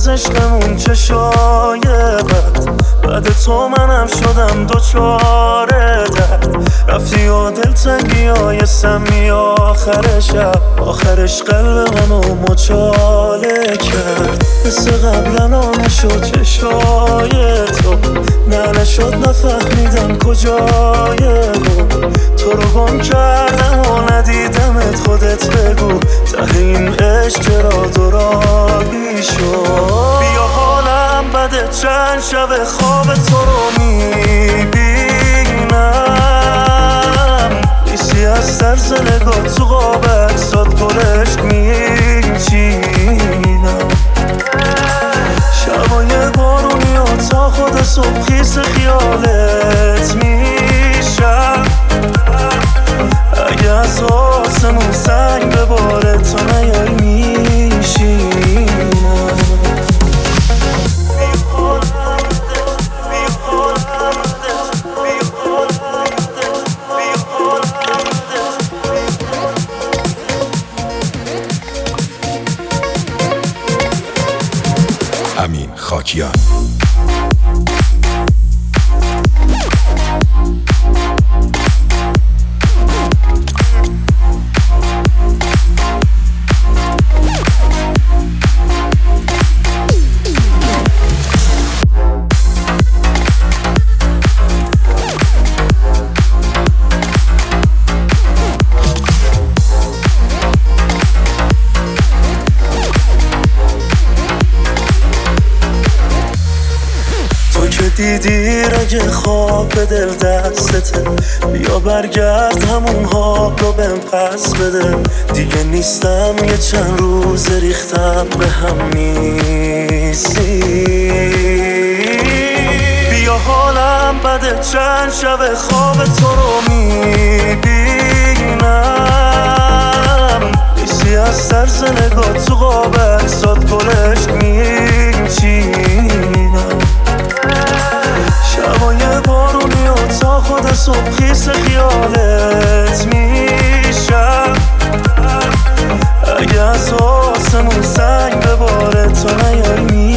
از عشقمون چه شایقت، بعد تو منم شدم دوچاره درد. رفتی و دلتنگی های سمی آخر شب، آخرش قلب منو مچاله کرد. مثل قبلا نشد چشای تو، نه نشد نفهمیدم کجای تو رو گم کردم و ندیدمت. خودت بگو ته این عشق چرا دورانی شد. بیا حالم بده چند شب خواب تو رو میبینم، نیستی از طرز نگاه تو قاب اکسات گلشت میچینم. شبای بارونی و تا خود صبح خیس خیالت میشم. اگه از آسمون سنگ بباره تو نیای میشینم. امین خاکیان. دیدی رگ خواب به دل دستته، بیا برگرد همون حال رو بهم پس بده. دیگه نیستم یه چند روز ریختم به هم نیستی. بیا حالم بده چند شب خواب تو رو میبینم، نیستی از طرز نگاه تو قاب اکسات گلشت میچینم. شبای بارونی و تا خود صبح خیس خیالت میشم. اگه از آسمون سنگ بباره تو نیای